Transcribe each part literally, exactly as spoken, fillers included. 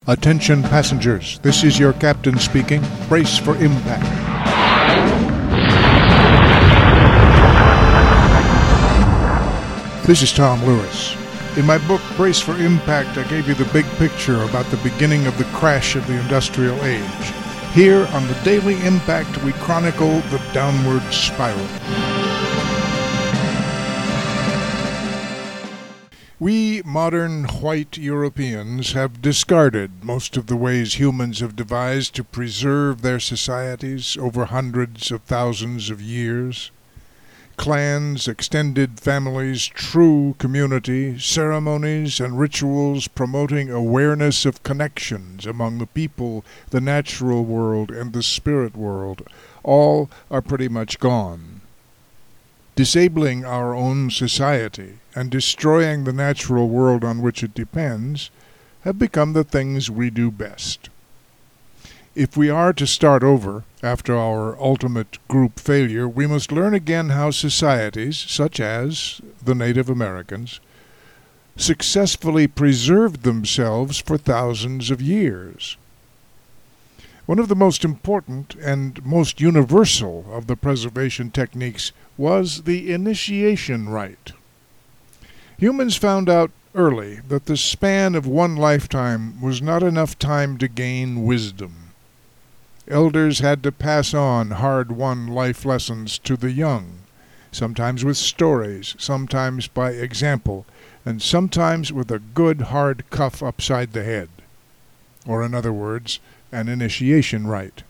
Attention passengers, this is your captain speaking. Brace for impact. This is Tom Lewis. In my book, Brace for Impact, I gave you the big picture about the beginning of the crash of the industrial age. Here on the Daily Impact, we chronicle the downward spiral. We modern white Europeans have discarded most of the ways humans have devised to preserve their societies over hundreds of thousands of years. Clans, extended families, true community, ceremonies and rituals promoting awareness of connections among the people, the natural world, and the spirit world, all are pretty much gone. Disabling our own society and destroying the natural world on which it depends have become the things we do best. If we are to start over after our ultimate group failure, we must learn again how societies, such as the Native Americans, successfully preserved themselves for thousands of years. One of the most important and most universal of the preservation techniques was the initiation rite. Humans found out early that the span of one lifetime was not enough time to gain wisdom. Elders had to pass on hard-won life lessons to the young, sometimes with stories, sometimes by example, and sometimes with a good hard cuff upside the head, or in other words, an initiation rite.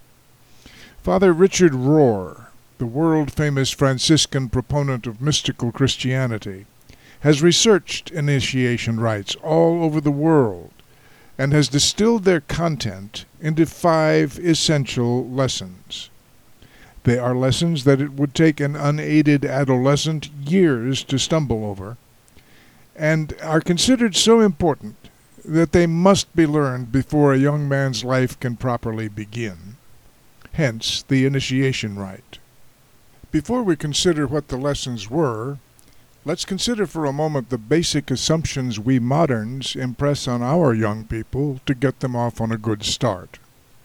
Father Richard Rohr, the world-famous Franciscan proponent of mystical Christianity, has researched initiation rites all over the world and has distilled their content into five essential lessons. They are lessons that it would take an unaided adolescent years to stumble over, and are considered so important that they must be learned before a young man's life can properly begin. Hence the initiation rite. Before we consider what the lessons were, let's consider for a moment the basic assumptions we moderns impress on our young people to get them off on a good start.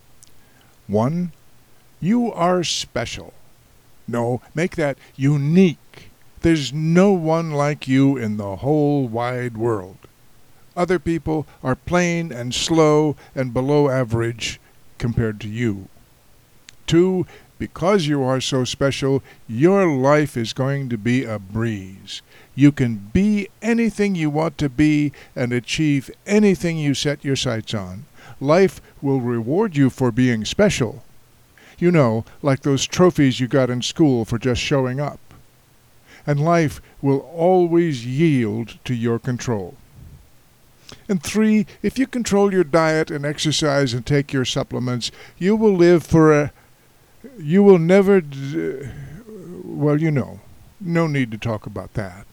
One, you are special. No, make that unique. There's no one like you in the whole wide world. Other people are plain and slow and below average compared to you. Two, because you are so special, your life is going to be a breeze. You can be anything you want to be and achieve anything you set your sights on. Life will reward you for being special. You know, like those trophies you got in school for just showing up. And life will always yield to your control. And three, if you control your diet and exercise and take your supplements, you will live for a You will never, d- well, you know, no need to talk about that.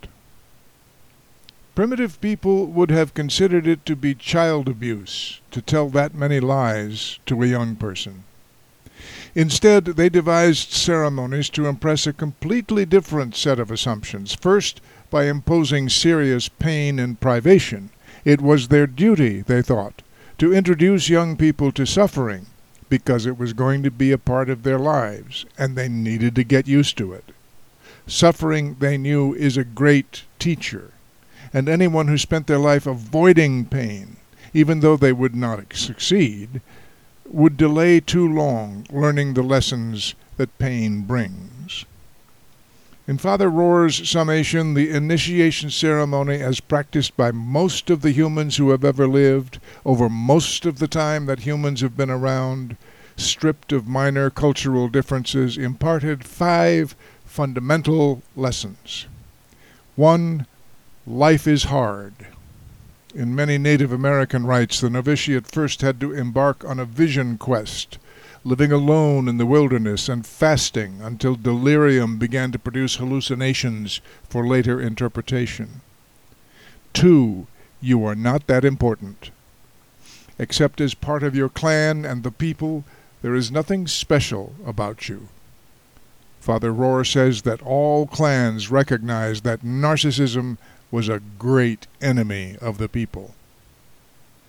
Primitive people would have considered it to be child abuse to tell that many lies to a young person. Instead, they devised ceremonies to impress a completely different set of assumptions. First, by imposing serious pain and privation. It was their duty, they thought, to introduce young people to suffering, because it was going to be a part of their lives, and they needed to get used to it. Suffering, they knew, is a great teacher, and anyone who spent their life avoiding pain, even though they would not succeed, would delay too long learning the lessons that pain brings. In Father Rohr's summation, the initiation ceremony as practiced by most of the humans who have ever lived, over most of the time that humans have been around, stripped of minor cultural differences, imparted five fundamental lessons. One, life is hard. In many Native American rites, the novitiate first had to embark on a vision quest, living alone in the wilderness and fasting until delirium began to produce hallucinations for later interpretation. Two, you are not that important. Except as part of your clan and the people, there is nothing special about you. Father Rohr says that all clans recognize that narcissism was a great enemy of the people.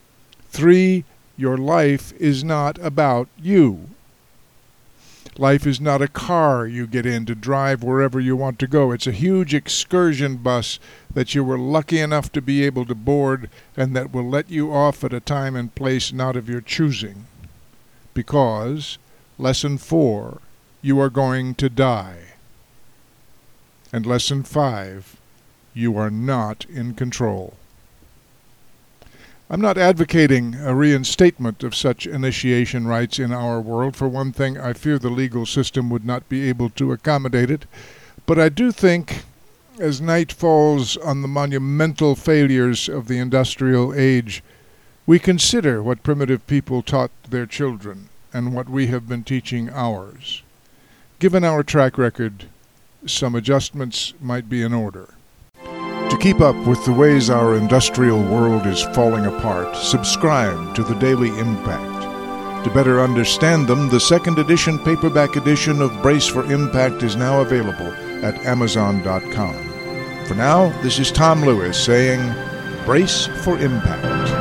Three, your life is not about you. Life is not a car you get in to drive wherever you want to go. It's a huge excursion bus that you were lucky enough to be able to board and that will let you off at a time and place not of your choosing. Because, lesson four, you are going to die. And lesson five, you are not in control. I'm not advocating a reinstatement of such initiation rites in our world. For one thing, I fear the legal system would not be able to accommodate it. But I do think, as night falls on the monumental failures of the industrial age, we consider what primitive people taught their children and what we have been teaching ours. Given our track record, some adjustments might be in order. To keep up with the ways our industrial world is falling apart, subscribe to the Daily Impact. To better understand them, the second edition paperback edition of Brace for Impact is now available at amazon dot com. For now, this is Tom Lewis saying, Brace for Impact.